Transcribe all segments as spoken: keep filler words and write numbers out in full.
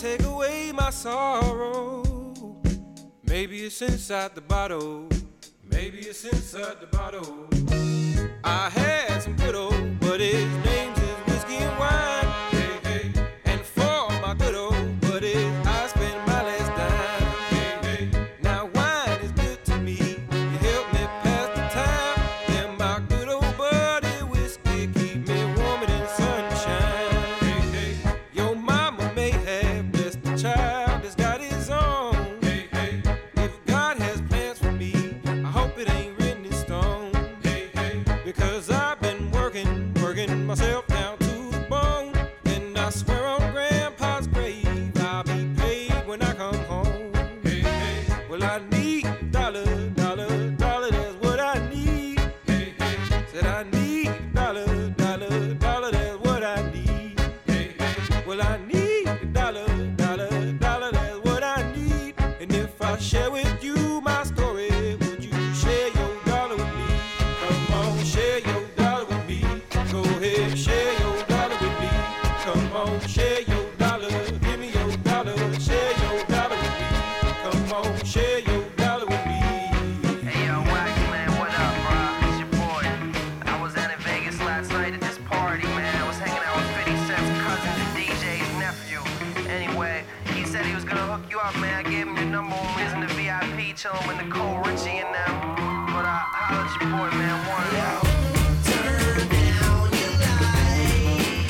take away my sorrow. Maybe it's inside the bottle. Maybe it's inside the bottle. I had some good old, but his name's is whiskey and wine. Hey, hey. And for my good old buddies, I spend my last dime. Hey, hey. Now wine is good to me. You help me pass the time. Then my good old buddy whiskey keep me warm in the sunshine. Hey, hey. Your mama may have blessed the child that's got his own. Hey, hey. If God has plans for me, I hope it ain't written in stone. Hey, hey. Because I've been working, working myself down to the bone. And I swear on Grandpa's grave, I'll be paid when I come home. Hey, hey. Well, I need a dollar, dollar, dollar, that's what I need. Hey, hey. Said I need a dollar, dollar, dollar, that's what I need. Hey, hey. Well, I need a dollar, dollar, dollar, that's what I need. And if I share with you my story, would you share your dollar with me? Come on, share your dollar with me. Go ahead, share your dollar with me. Come on, share your dollar. Give me your dollar. Share your dollar with me. Come on, share your dollar with me. Hey yo, Wax man, what up, bro? It's your boy. I was out in Vegas last night at this party, man. I was hanging out with fifty Cent's cousin, the D J's nephew. Anyway, he said he was gonna hook you up, man. I gave him your number when we was in the V I P chillin' with Nicole Richie and them. But uh, holla at your boy, man. One love. Turn down your light.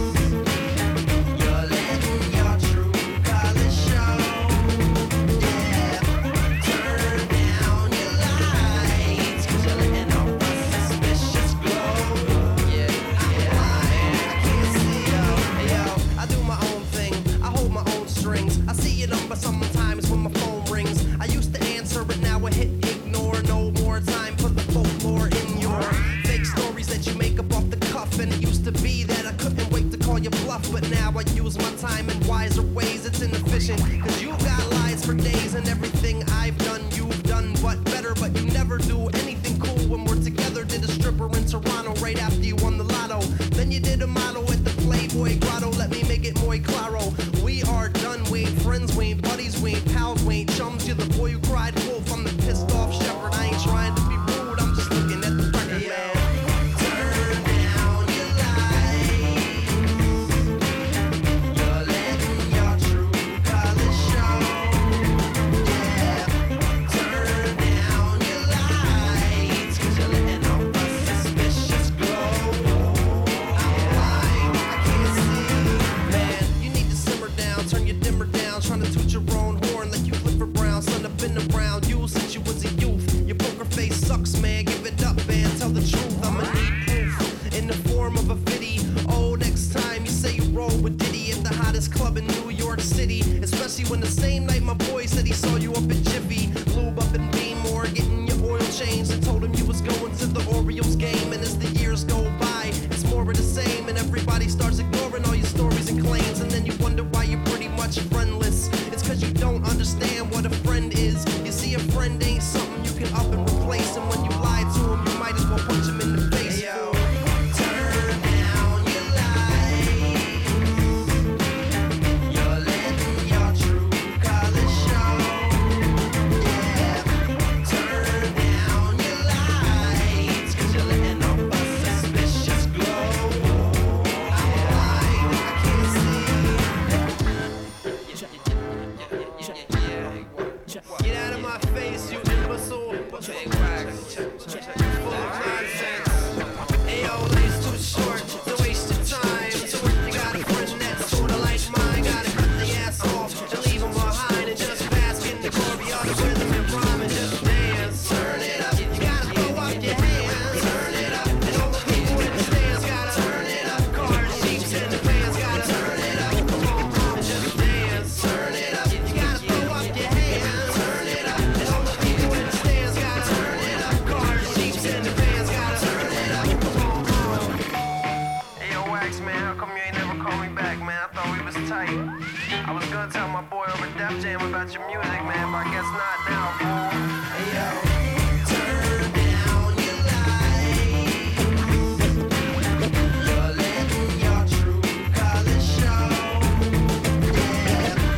You're letting your true colors show. Yeah. Turn down your lights, 'cause you're letting off a suspicious glow. Yeah, yeah, man, I can't see yo. Hey, yo, I do my own thing. I hold my own strings. I see your number sometimes when my phone rings. I used to answer, but now I hit ignore. No more time for the folklore in your fake stories that you make up off the cuff. And it used to be that I couldn't wait to call you bluff, but now I use my time in wiser ways. It's inefficient, 'cause you got lies for days, and everything I've done, you've done but better. But you never do anything cool when we're together. Did a stripper in Toronto right after you won the lotto. Then you did a model at the Playboy Grotto. Let me make it muy claro. We are done, we ain't friends, we ain't buddies, we ain't pals, we ain't chums. You're the boy who cried wolf, I'm the pissed off shepherd. I ain't trying to be rude, I'm just looking at the record, man. Turn down your light. You're letting your true colors show. Yeah. Turn down your lights, 'cause you're letting off a suspicious glow. I'm blind, I can't see. Man, you need to simmer down, turn your dimmer down. Trying to toot your own horn like you Clifford Brown. Son, I've been around you since you was a youth. Your poker face sucks, man. Give it up, man. Tell the truth. I'ma need proof in the form of a viddy. Oh, next time you say you roll with Diddy at the hottest club in New York City. Especially when the same night my boy said he saw you up at Jiffy. Lube up in Beanmore, getting your oil changed. And told him you was going to the Orioles game. And as the years go by, it's more of the same. And everybody starts ignoring all your stories and claims. And then you wonder why you're pretty much friendless. It's 'cause you don't understand what a friend is. You see, a friend ain't something you can up and replace. And when you lie to him, you might as well punch him in the face. Hey, yo. Turn down your light. You're letting your true colors show. Yeah. Turn down your lights, 'cause you're letting off a suspicious glow. I'm blind, I can't see. Get out of my face, you imbecile. Big Wax. Full of nonsense. Ayo, life's too short to waste your time. So if you got a friend that's sorta like mine, gotta cut the ass off and leave them behind and just bask in the glory of the rhythm and rhyme and just dance. Turn it up. You gotta throw up your hands. Turn it up. And all the people in the stands gotta turn it up. Cars, jeeps, and the fans gotta turn it up. Come on, and just dance. Turn it up. You gotta throw up your hands. Turn it up. And all the people in the stands gotta turn it up. Cars, jeeps, and the fans gotta turn it up. Come on. Hey yo, Wax man, how come you ain't never called me back, man? I thought we was tight. I was gonna tell my boy over Def Jam about your music, man, but I guess not now, fool. Hey yo. Turn down your light. You're letting your true colors show. Yeah.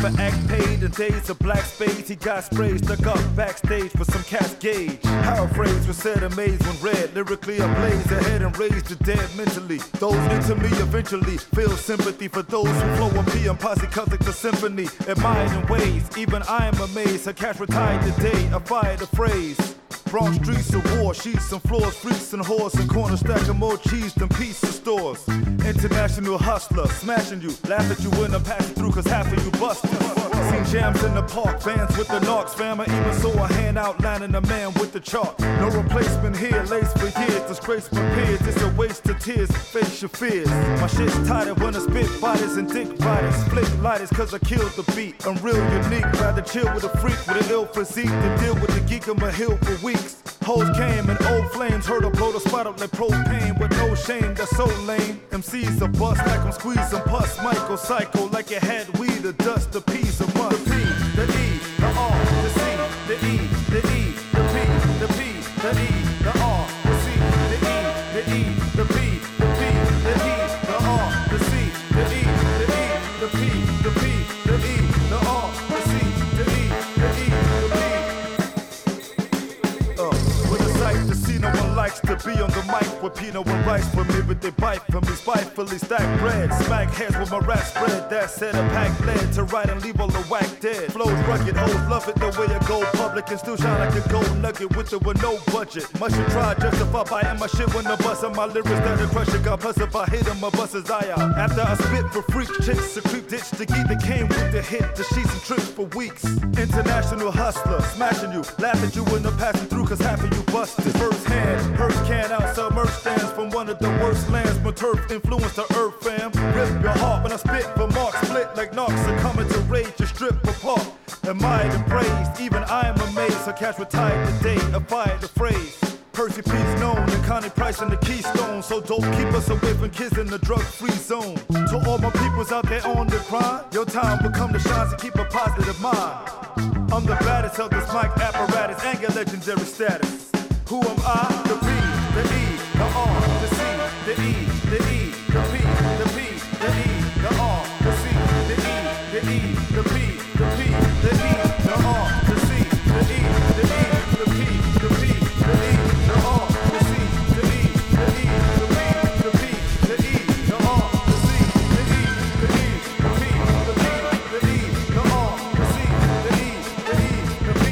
never act paid in days of black spades. He got sprayed, stuck up backstage for some cascade. Paraphrase was said amazed when read, lyrically ablaze ahead and raised the dead mentally. Those into me eventually feel sympathy for those who flow and be and posse cause it's a symphony. Admired in ways, even I am amazed. Her cash retired today, I fired the phrase. Bronx streets of war, sheets and floors, freaks and whores and corners stacking more cheese than pizza stores. International hustler, smashing you, laugh at you when I'm passing through cause half of you busted. Seen jams in the park, fans with the knocks, fam. I even saw a hand outlining a man with the chalk. No replacement here, lace for years, disgrace my peers. It's a waste of tears, face your fears. My shit's tighter when I spit bodies and dick riders. Split lighters cause I killed the beat. I'm real unique, rather chill with a freak with an ill physique than deal with the geek on my hill for weeks. Hoes came and old flames, heard her blow the spot up like propane with no shame, that's so lame. M Cs a bust like I'm squeezing pus, Michael Psycho like it had weed, the dust, the P's a must. The P, the E, the R, the C, the E, the E, the P, the P, the E, the R, the C, the E, the E, the P, the P, the E, the R, the C, the E, the E, the P, the P, the E, the R, the C, the E, the E, the P. To see no one likes to be on the mic with Pino and rice for me, but they bite for me, spitefully stack bread. Smack heads with my rap spread. That said, a pack lead to write and leave all the whack dead. Flows rugged, hoes love it the way I go public and still shine like a gold nugget with it with no budget. Much you try justify buying my shit when the bust on my lyrics that are crushing. Got plus if I hit him, my bust his eye out. After I spit for freak chicks, a creep ditch the geek that came with the hit, the sheets and tricks for weeks. International hustler, smashing you, laugh at you when I'm passing through cause half of you busted. First hand, purse can out, sell merch stands from one of the worst lands. My turf influenced the earth, fam. Rip your heart when I spit for marks, split like knocks are coming to rage to strip apart. Admired and praised, even I am amazed. So cash retired today, I fired the phrase. Percy P's known and Connie Price and the Keystone. So dope, keep us away from kids in the drug-free zone. To all my peoples out there on the grind, your time will come to shine, so keep a positive mind. I'm the baddest of this mic apparatus and your legendary status. Who am I? The P, the E, the R, the C, the E, the E, the P, the P, the E, the R, the C, the E, the E, the P, the P, the E, the R, the C, the E, the E, the P, the P, the E, the R, the C, the E, the E, the P, the P, the E, the R, the C, the E, the E, the P, the P, the E, the R, the C, the E, the E, the P, the P, the E, the R, the C.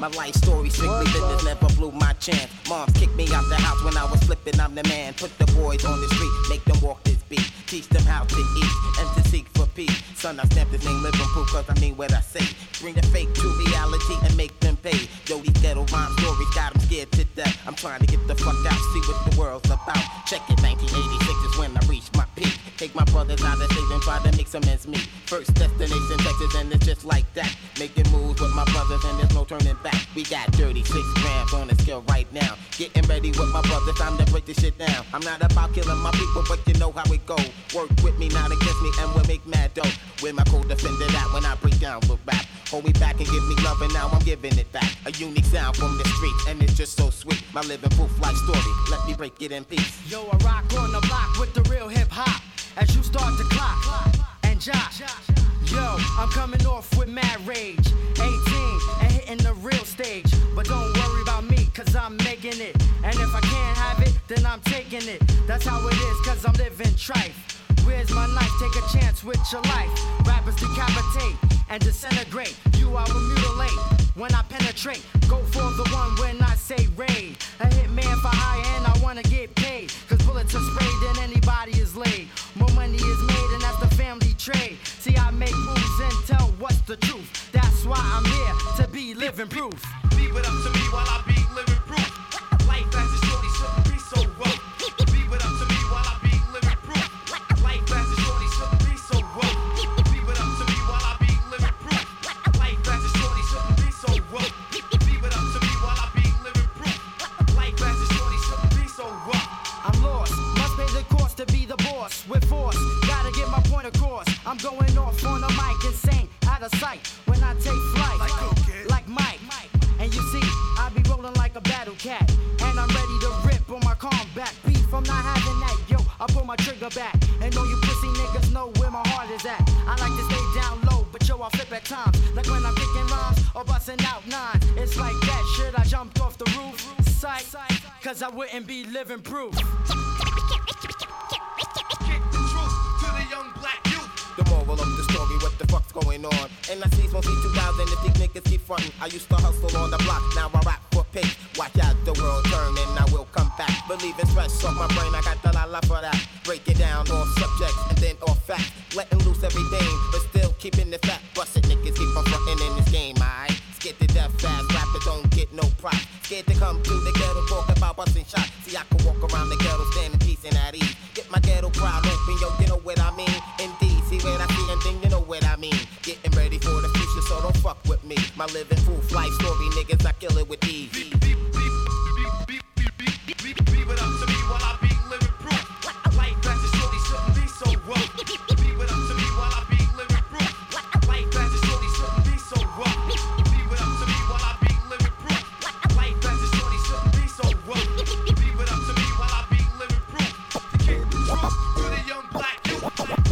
My life story strictly business, never blew my chance. Moms kicked me out the house when I was flipping, I'm the man. Put the boys on the street, make them walk this beat. Teach them how to eat and to seek for peace. Son, I stamped this name living proof cause I mean what I say. Bring the fake to reality and make them pay. Yo, these ghetto rhyme stories got them scared to death. I'm trying to get the fuck out, see what the world's about. Check it, nineteen eighty-six is when I reached my peak. Take my brothers out of state and try to make some ends meet. First destination Texas and it's just like that. Making moves with my brothers and there's no turning back. We got thirty-six grams on the scale right now. Getting ready with my brothers, time to break this shit down. I'm not about killing my people, but you know how it go. Work with me, not against me, and we'll make mad dough. Where my co-defender at when I break down with rap. Hold me back and give me love, and now I'm giving it back. A unique sound from the streets, and it's just so sweet. My living proof life story, let me break it in peace. Yo, I rock on the block with the real hip hop. As you start to clock and jock. Yo, I'm coming off with mad rage. eighteen and hitting the real stage. But don't worry about me, cause I'm making it. And if I can't have it, then I'm taking it. That's how it is, cause I'm living trife. Where's my knife? Take a chance with your life. Rappers decapitate and disintegrate. You I will mutilate when I penetrate. Go for the one when I say raid. A hitman for hire and I wanna get paid. Cause bullets are sprayed and anybody is laid. More money is made and that's the family trade. See, I make moves and tell what's the truth. That's why I'm here to be living proof. Leave it up to me while I be living proof. Life as a shorty shouldn't be so rough. Leave it up to me while I be living proof. Life as a shorty shouldn't be so rough. Leave it up to me while I be living proof. Life as a shorty shouldn't be so rough. Leave it up to me while I be living proof. Life as a shorty shouldn't be so rough. I'm lost, must pay the cost to be the boss. With force, gotta get my point across. I'm going off on the mic, insane, out of sight. When I take flight, like, okay. like Mike. And you see, I be rolling like a battle cat. And I'm ready to rip on my combat. Beef, I'm not having that, yo, I pull my trigger back. And all you pussy niggas know where my heart is at. I like to stay down low, but yo, I flip at times. Like when I'm kicking rhymes or busting out nines. It's like that shit, I jumped off the roof. Sight, cause I wouldn't be living proof. Kick the truth to the young black youth. The moral of the story, what the fuck's going on? And I see one C two thousand if these niggas keep frontin'. I used to hustle on the block, now I rap for pace. Watch out, the world turn and I will come back. Believe in stress off my brain, I got the la la for that. Break it down off subjects and then off facts. Letting loose everything, but still keeping the fat. Busted niggas keep on frontin' in this game, aight? Scared to death fast, rappers don't get no props. Scared to come to the ghetto, talk about busting shots. See, I can walk around the ghetto, standing peace and at ease. Get my ghetto crowd open, yo, you know what I mean? Indeed, see what I see and then you know what I mean. Getting ready for the future, so don't fuck with me. My living proof life story, niggas, I kill it with ease. Leave it up to me while I be living proof. Life as a shorty shouldn't be so rough. Leave it up to me while I be living proof. Life as a shorty shouldn't be so rough. Leave it up to me while I be living proof. Life as a shorty shouldn't be so rough. Leave it up to me while I be living proof. To kick the truth to the young black youth.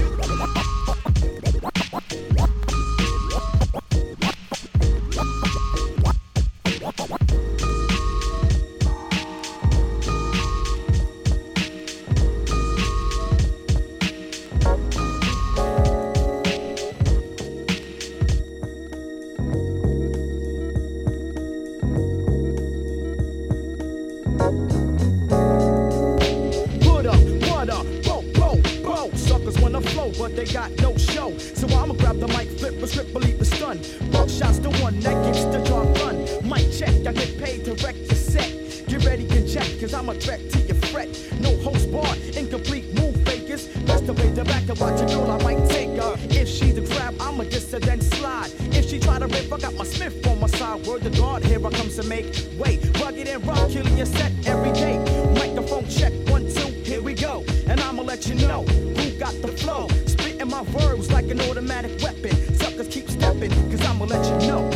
But they got no show, so I'ma grab the mic, flip a strip, believe the stun. Buckshot's the one that gets the job done. Mic check, I get paid to wreck your set. Get ready, get checked, cause I'm a threat to your fret. No host bar, incomplete move fakers. Best to play the back and watch a girl, I might take her. If she's a crab, I'ma diss her, then slide. If she try to rip, I got my Smith on my side. Word to God, here I come to make way. Rugged and rock, killing your set every day. Microphone check, one, two, here we go. And I'ma let you know who got the flow. Spitting my verbs like an automatic weapon. Suckers keep stepping, cause I'ma let you know.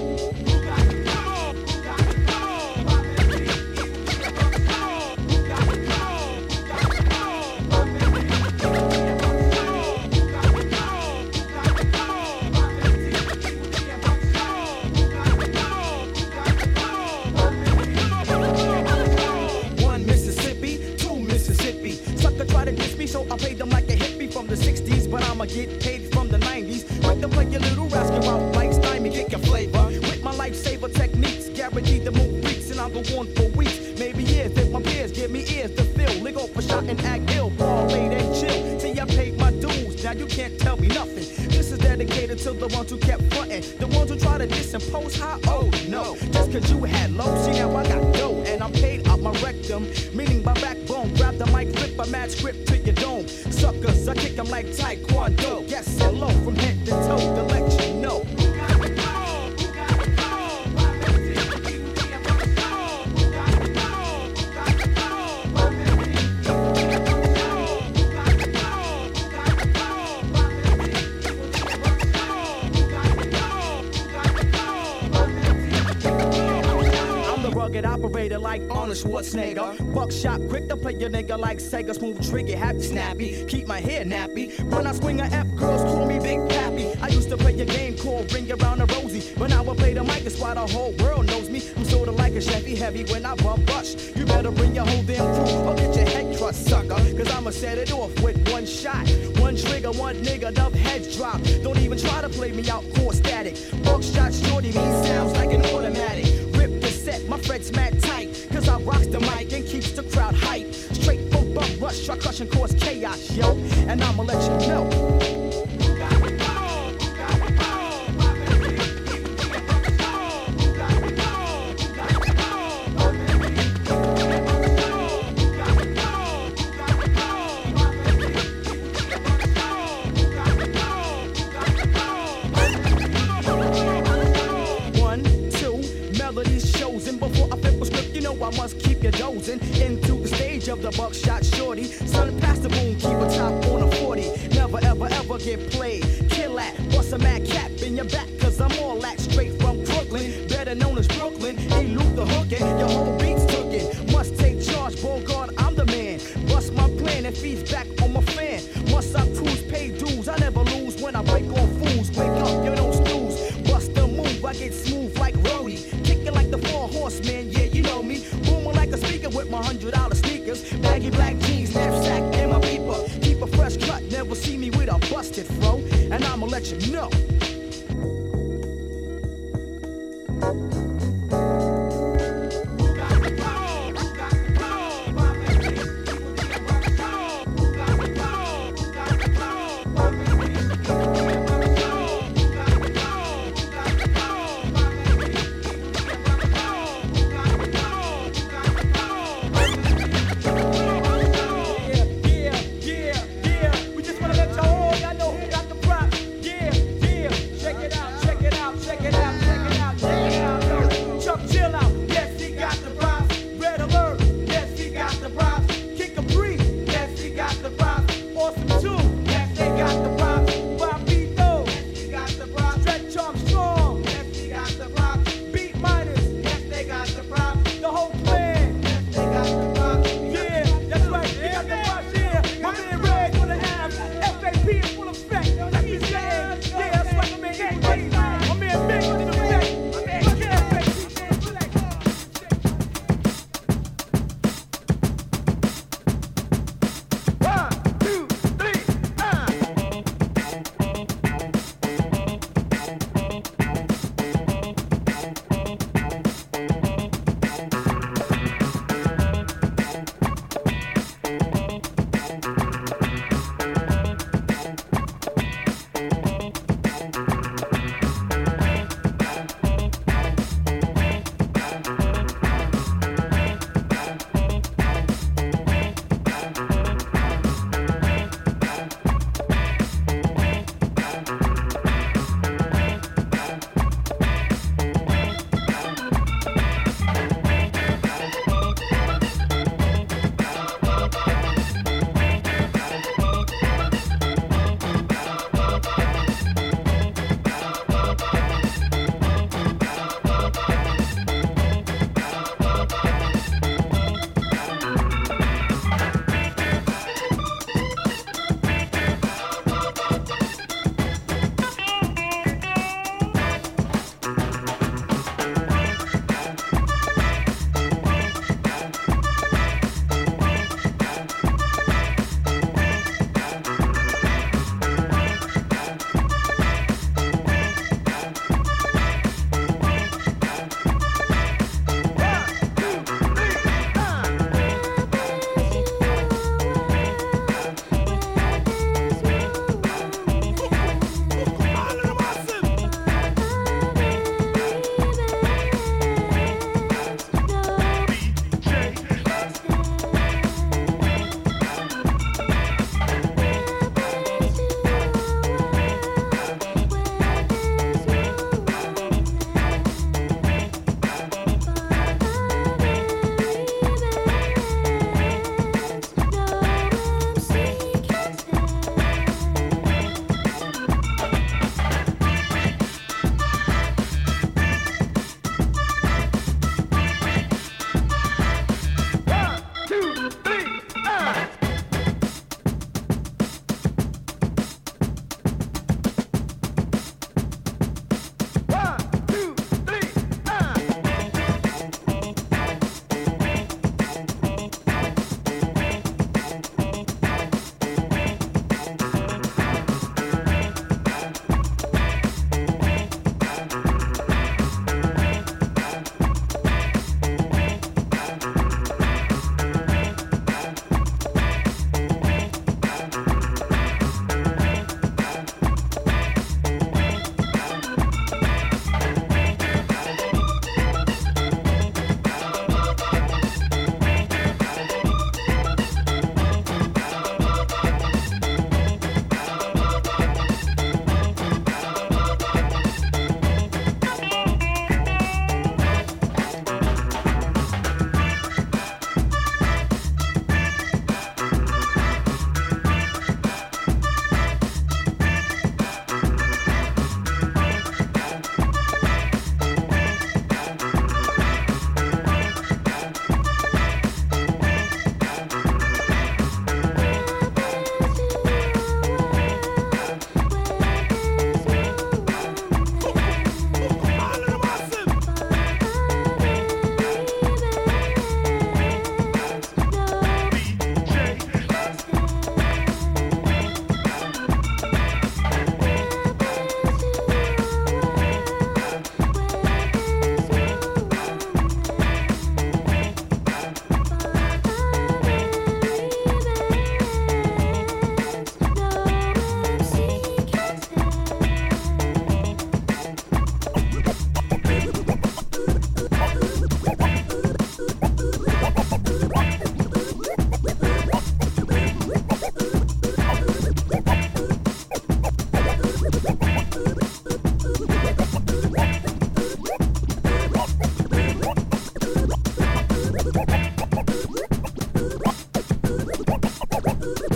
One Mississippi, two Mississippi. Sucker try to diss me, so I paid them like a hippie from the sixties, but I'ma get paid from the nineties. Like to play your little rascal out like stymie, kick your flavor with my lifesaver techniques. time go on for weeks, maybe years. If my peers give me ears to fill, lick off a shot and act ill, ball late and chill. See, I paid my dues, now you can't tell me nothing. This is dedicated to the ones who kept frontin', the ones who try to disimpose how oh no. Just cause you had low, see now I got dough, and I'm paid out my rectum, meaning my backbone. Grab the mic, flip a mad script to your dome. Suckers, I kick 'em like Taekwondo. Yes, hello, from head to toe to let you know. Rugged operator like Arnold Schwarzenegger. Buckshot quick to play your nigga like Sega. Smooth trigger, happy snappy. Keep my hair nappy. When I swing a F, girls call me Big Pappy. I used to play a game called Ring Around the Rosie, but now I play the mic, that's why the whole world knows me. I'm sorta like a Chevy heavy when I bump rush. You better bring your whole damn crew or get your head crushed, sucker. Cause I'ma set it off with one shot. One trigger, one nigga, dub heads drop. Don't even try to play me out, core static. Buckshot shorty, me sounds like an automatic. Rip the set, my fret's mad tight. Cause I rocks the mic and keeps the crowd hype. Straight from bump rush, I crush and cause chaos, yo. And I'ma let you know. I must keep you dozing into the stage of the buckshot shorty. Son, pass the boom, keep a top on a forty. Never ever ever get played. Kill that, bust a mad cap in your back, cause I'm all that straight from Brooklyn, better known as Brooklyn. Elude the hookin', your whole beat's tookin'. Must take charge, Bogart, I'm the man. Bust my plan and feeds back on my fan. Must I cruise, pay dues, I never lose when I break on fools. Wake up, you don't snooze. Bust the move, I get smooth like Rody. Kickin' like the four horsemen, yeah, you know me. Booming like a speaker with my hundred dollar sneakers. Baggy black jeans, knapsack, and my beeper. Keep a fresh cut, never see me with a busted fro. And I'ma let you know. Yeah,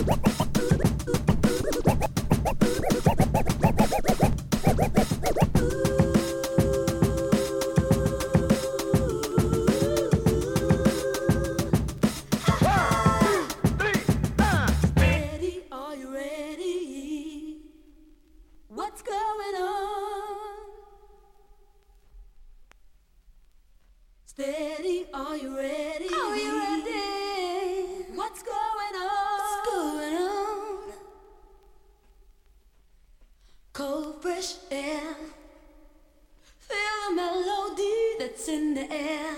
Ready? Are you ready? What's going on? Steady, are you ready? Are you ready? What's going on? What's going on? Cold, fresh air. Feel the melody that's in the air.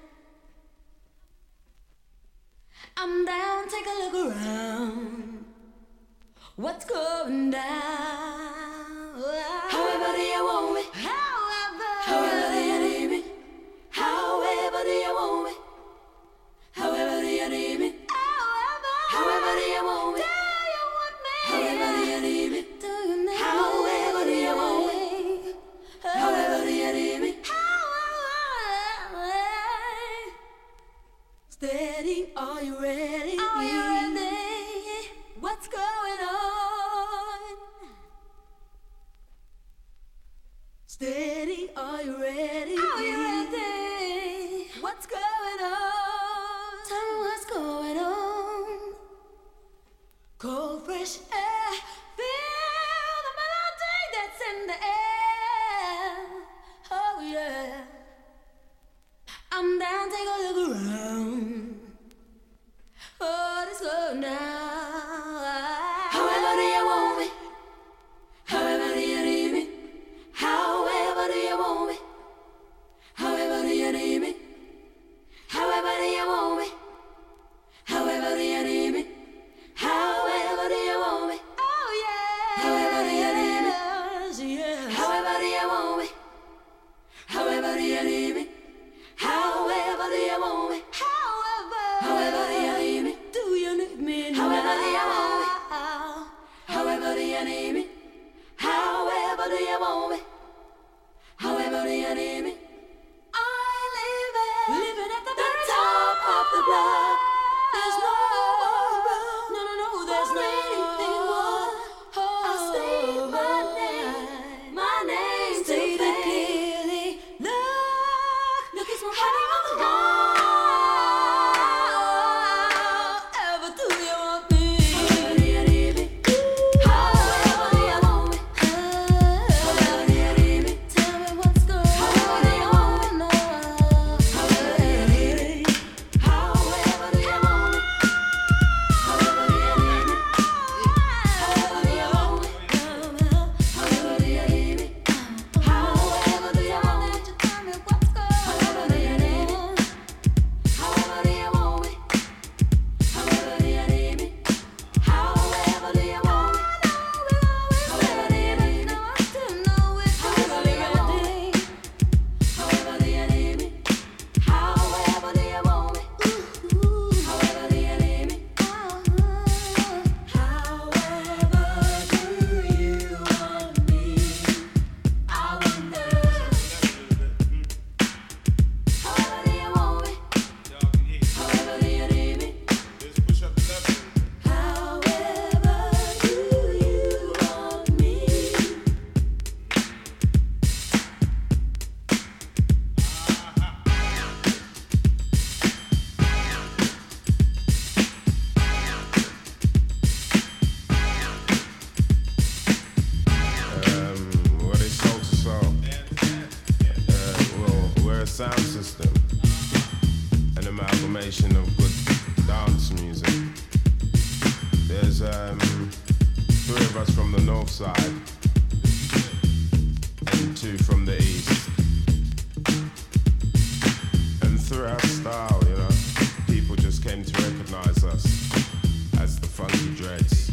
I'm down, take a look around. What's going down? However do you want me? However, however do you need me? However do you want me? However do you need me? However, however do you want me? Do you want me? However do you need me? Do you need me? However do you want me? However do you need me? However. Steady, are you ready? Are you ready? What's going on? Steady, are you ready? Are you ready? What's going on? Tell me what's going on. Cold, fresh air. Feel the melody that's in the air. Oh yeah. I'm down, take a look around. What is going now? However do you want me? However do you need me? However do you want me? However do you need me? However do you want me? However do you need me? However do you want me? Oh yeah. However do you need me? Yes. However do you want me? However do you need me? However do you want me? However, however do you need me? Do you need me? However do you want me? However do you need me? However do you want me? However do you need me? I live it, living at the, the top of the block. There's no around, no, no, no, there's no anything more. I state my name, my name state it clearly. Look, look, it's my heart on the wall. Ever do you want me? However do you need me? However do you want me? However do you need me? Tell me what's going on. However do you want me? However do you need me? However do you want me? However do you need me? However do you want me? However do you need me? However do you want me? Tell me what's going on. However do you need me? However do you want me? However do you need me? However do you want me? However do you need me? However do you want me? However do you need me? However do you want me? However do you need me? However do you want me? I wonder. However do you want me? However do you need me? However do you want me? Um, what is soul to soul? Uh, well, we're a sound system, an amalgamation of good dance music. There's um, three of us from the north side and two from the east. And through our style, you know, people just came to recognize us as the Funky Dreads.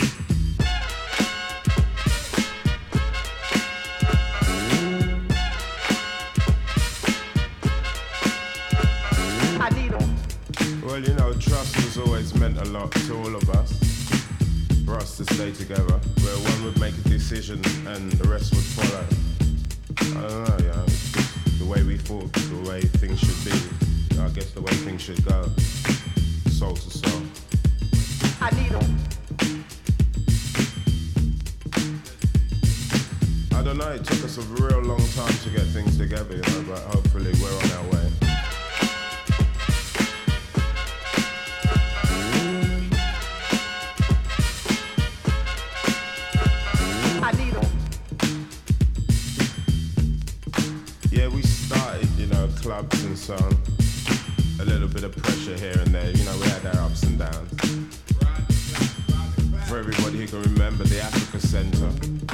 I need 'em. Well, you know, trust has always meant a lot to all of us. For us to stay together, where one would make a decision and the rest would follow. I don't know, you know, the way we thought, the way things should be. I guess the way things should go. Soul to soul. I need 'em. know, it took us a real long time to get things together, you know, but hopefully we're on our way. I need 'em. Yeah, we started, you know, clubs and so on. A little bit of pressure here and there, you know, we had our ups and downs. For everybody who can remember the Africa Center,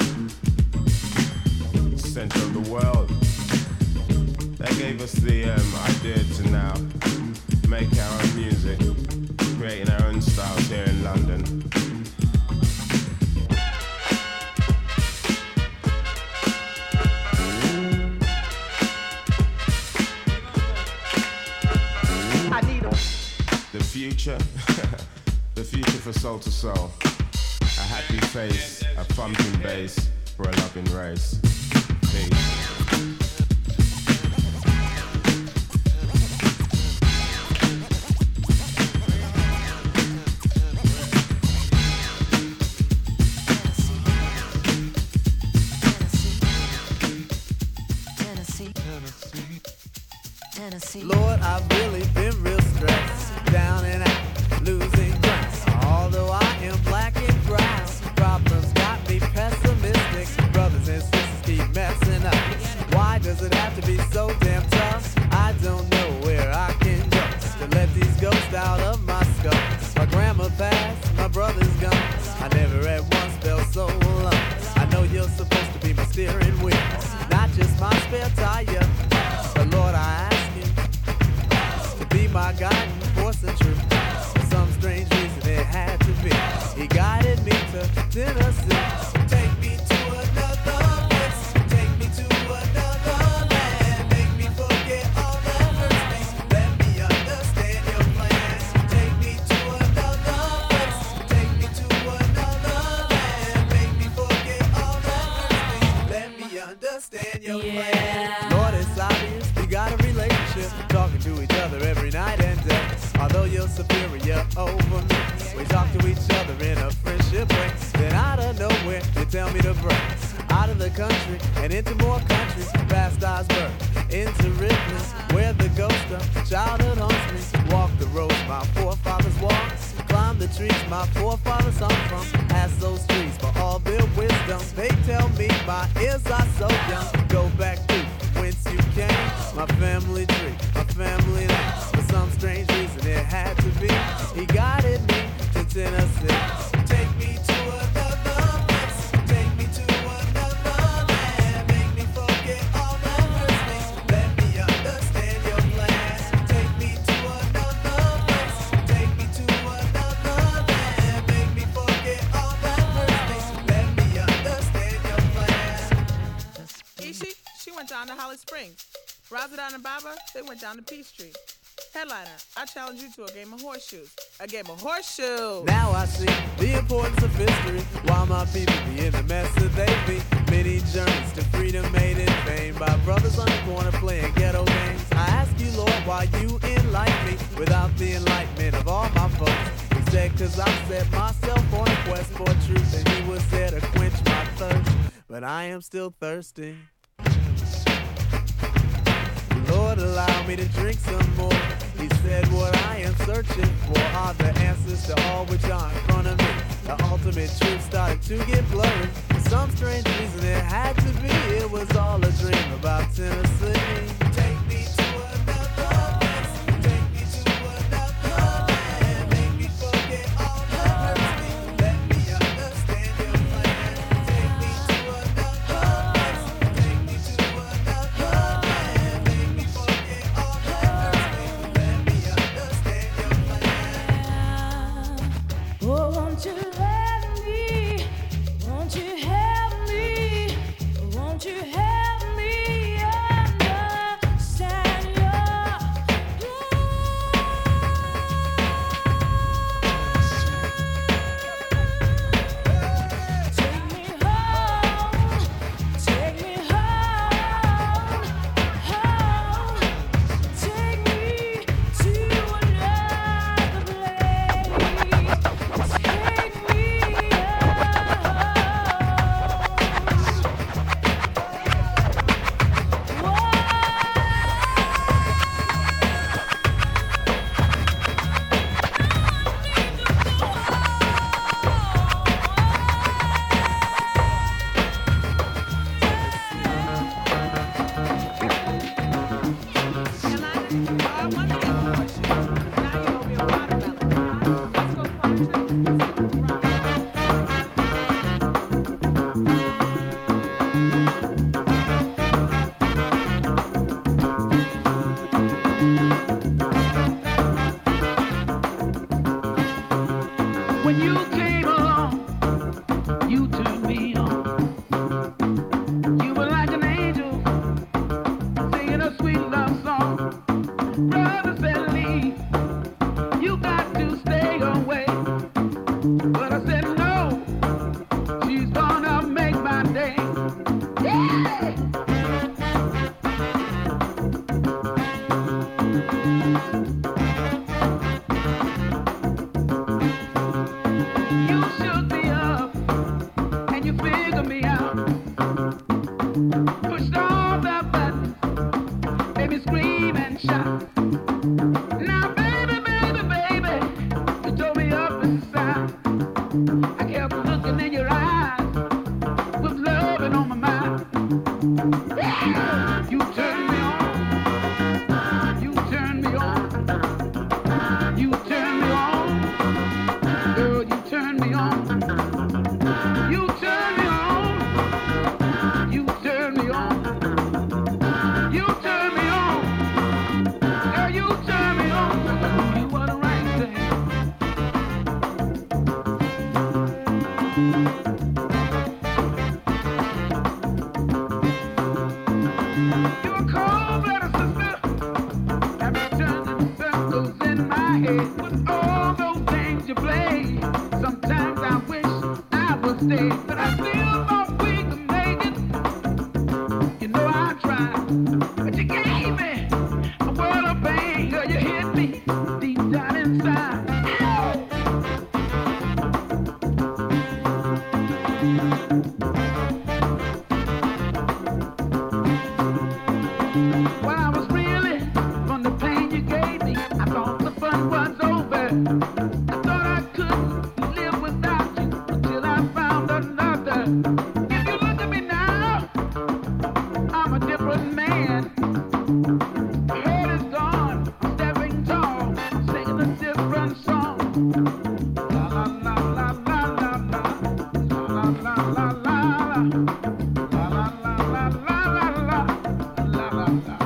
center of the world, that gave us the um, idea to now make our own music, creating our own styles here in London. I need 'em. The future, the future for Soul to Soul. A happy face, a thumping bass for a loving race. Peace. Tennessee, Tennessee, Tennessee. Lord, I've really been real stressed, down and out, losing ground. Although I am black and brown, problems got me pessimistic. Brothers and sisters keep messing up. Why does it have to be so damn tough? I don't know where I can go to let these ghosts out of my skull. My grandma passed, my brother's gone. I never at once felt so alone. I know you're supposed to be my steering wheel, not just my spare tire. But Lord, I ask you to be my guiding force and truth. For some strange reason it had to be. He guided me to Tennessee. Take me to another place. Take me to another land. Make me forget all that hurts me. Let me understand your plans. Take me to another place. Take me to another land. Make me forget all that hurts me. Let me understand your plans. Lord, it's obvious we got a relationship, talking to each other every night and day. Although you're superior over me, we talk to each other in a friendship way. Then out of nowhere, you tell me to break out of the country and into more countries, past Osborne, into Ripley, where the ghost of childhood haunts me. Walk the roads my forefathers walked, climb the trees my forefathers hung from. Ask those trees for all their wisdom. They tell me my ears are so young. Go back to whence you came, my family tree, my family name. For some strange reason it had to be. He guided me to Tennessee. Take me to another place. Take me to another land. Make me forget all that hurts me. Let me understand your plans. Take me to another place. Take me to another land. Make me forget all that hurts me. Let me understand your plans. Ishi, she went down to Holly Springs. Razadon and Baba, they went down to Peachtree. Headliner, I challenge you to a game of horseshoes. A game of horseshoes. Now I see the importance of history. While my people be in the mess that they be. Many journeys to freedom made in vain by brothers on the corner playing ghetto games. I ask you, Lord, why you enlighten me without the enlightenment of all my folks. Instead, cause I set myself on a quest for truth, and he was there to quench my thirst. But I am still thirsty. Lord, allow me to drink some more. He said what I am searching for are the answers to all which are in front of me. The ultimate truth started to get blurry. For some strange reason it had to be. It was all a dream about Tennessee. Take me to another place. Take me to another land. Make me forget all that hurts me. Let me understand your plan. Take me to another place. Take me to another land. Make me forget all that hurts me. Let me understand your plan. Oh, won't you let me? Won't you help me? Won't you help me understand your looking in your eyes with loving on my mind. You turn me on. You turn me on. You turn me on. Girl, you turn me on. You turn me on. You turn me on. You turn me on. Girl, you turn me on. You are the right thing. You a cold-blooded sister. Got me turning circles in my head with all those things you play. Sometimes I wish I would stay, but I still thought we could make it. You know I tried, but you gave me a world of pain. Girl, you hit me deep down inside. When I was reeling from the pain you gave me, I thought the fun was over. I thought I couldn't live without you until I found another. If you look at me now, I'm a different man. My head is gone, I'm stepping tall, singing a different song. La la la la la la la, la la la la la, la la la la la la, la la la la.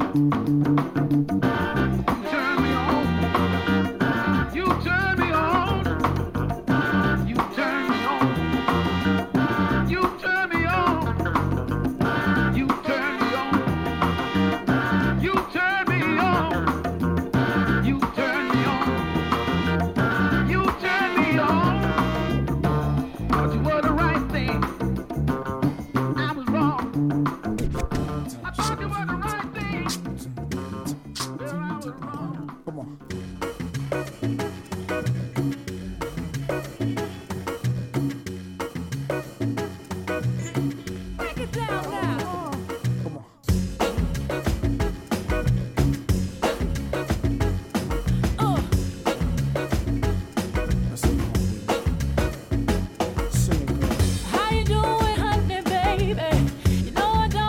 You turn me on. You turn me on. You turn me on. You turn me on. You turn me on. You turn me on. You turn me on. But you were the right thing. I was wrong. I thought you were the right thing. Girl, I was wrong. Come on. Break it down now. Come on. Uh, Let's sing along with it. Sing it, girl. how you doing, honey, baby? You know I don't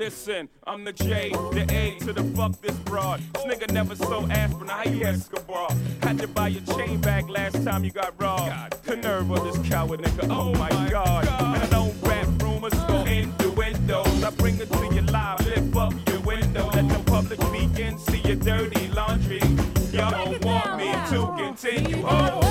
Listen, I'm the J, the A to the fuck this broad. This nigga never sold aspirin, how you Escobar? Had to buy your chain back last time you got robbed. The nerve of this coward nigga, oh my god. And I don't rap rumors, go innuendos. I bring it to your live, lift up your window. Let the public peek and see your dirty laundry. Y'all don't want me to continue. Oh.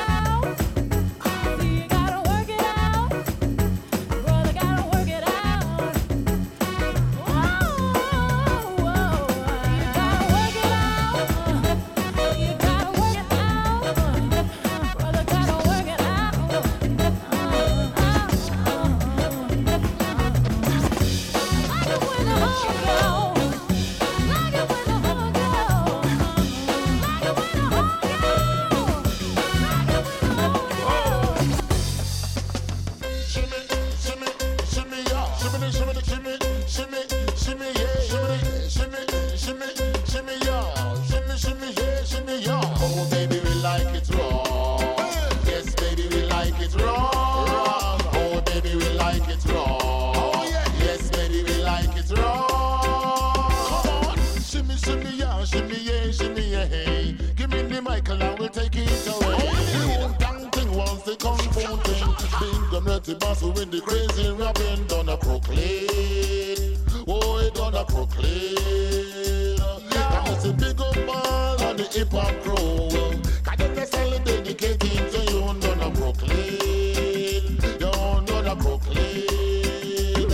When the crazy rapping gonna proclaim, oh, it gonna proclaim. That is a big up ball on the hip hop crew. Cause them necessarily dedicated to you, gonna proclaim, you gonna proclaim.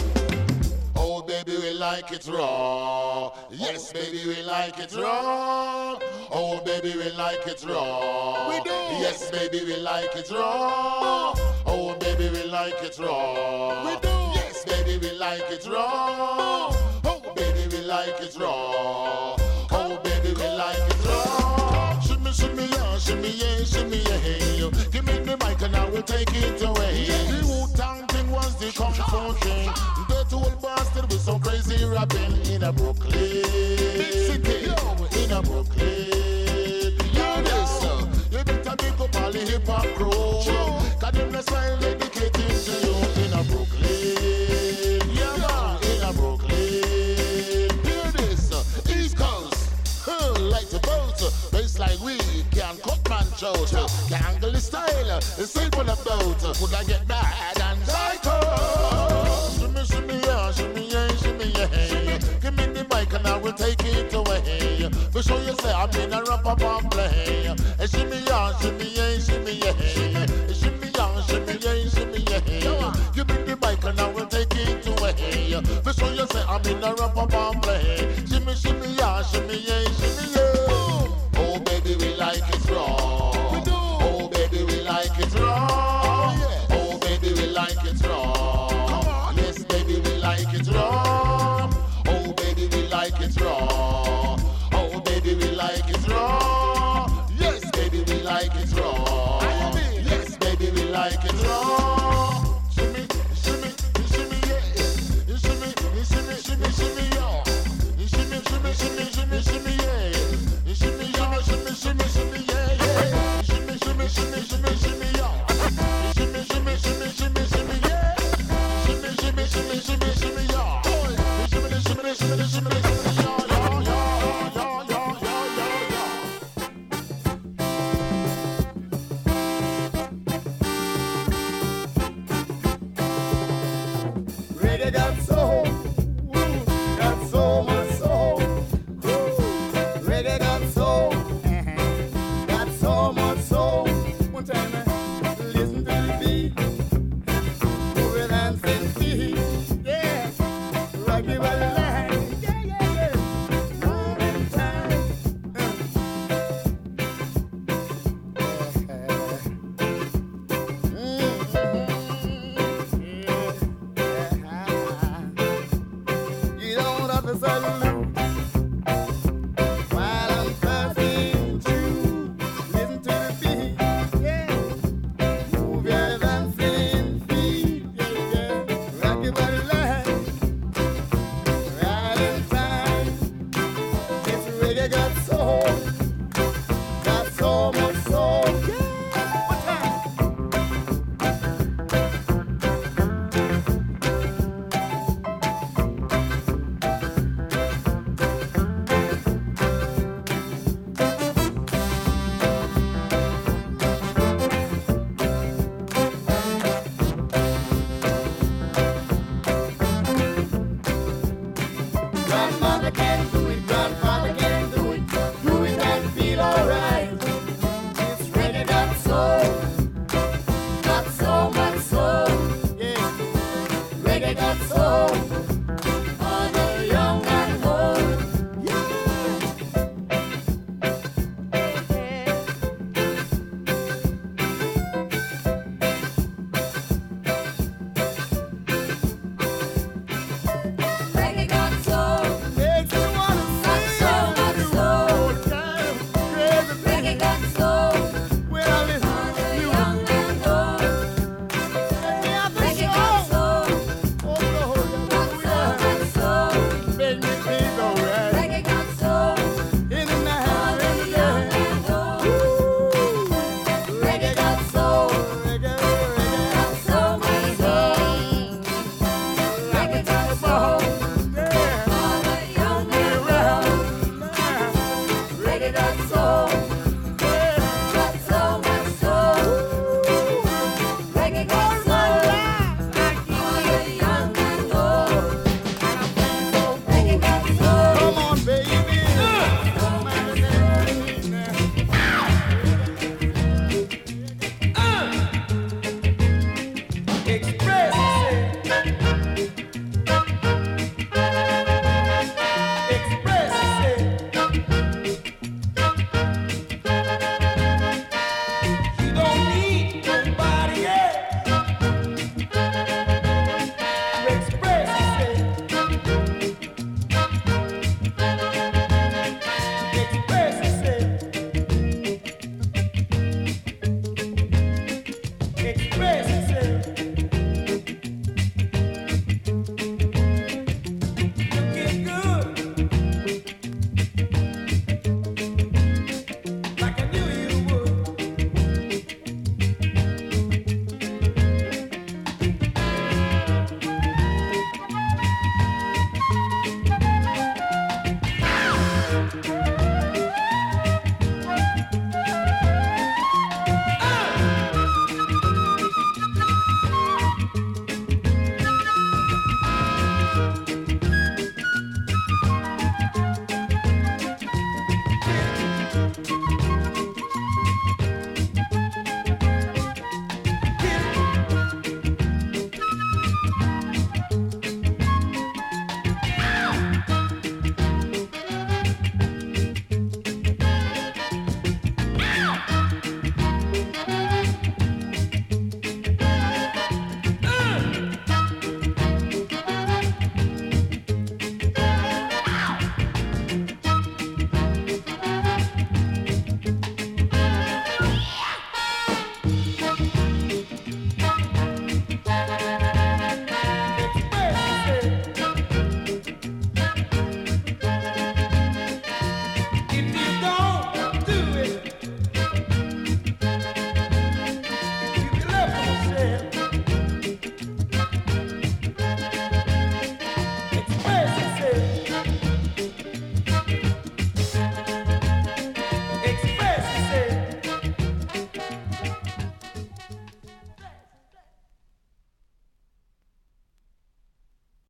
Oh, baby, we like it raw. Yes, baby, we like it raw. Oh, baby, we like it raw. We do. Yes, baby, we like it raw. Oh, baby, we like it raw. We do. Yes, baby, we like it raw. Oh, baby, we like it raw. Oh, baby, we like it raw. Shimmy, shimmy, yeah, shimmy, yeah, shimmy, yeah, hey. Give me the mic and I will take it away. The Wu-Tang thing was the kung fu thing. Dirty old bastard with some crazy rapping in a Brooklyn. Big city, in a Brooklyn. Yeah, this, uh, you better pick up all the hip-hop crew. Cause them the style dedicated to you in a Brooklyn. Yeah, man, in a Brooklyn. Hear this, uh, East Coast, huh, like the boat. Bass like we can cut man shout. Can angle the style, it's simple on the boat. Would I get mad and psycho? Shimmy, shimmy, yeah, shimmy, yeah, shimmy, yeah. Give me the mic and I will take it away. For sure you say I'm in a rap up and play. Shimmy, yeah, shimmy, yeah, shimmy, yeah. Shimmy, yeah, shimmy, yeah, shimmy, yeah. Give me the mic and I will take it away. For sure you say I'm in a rap up and play. Shimmy, shimmy, yeah, shimmy, yeah.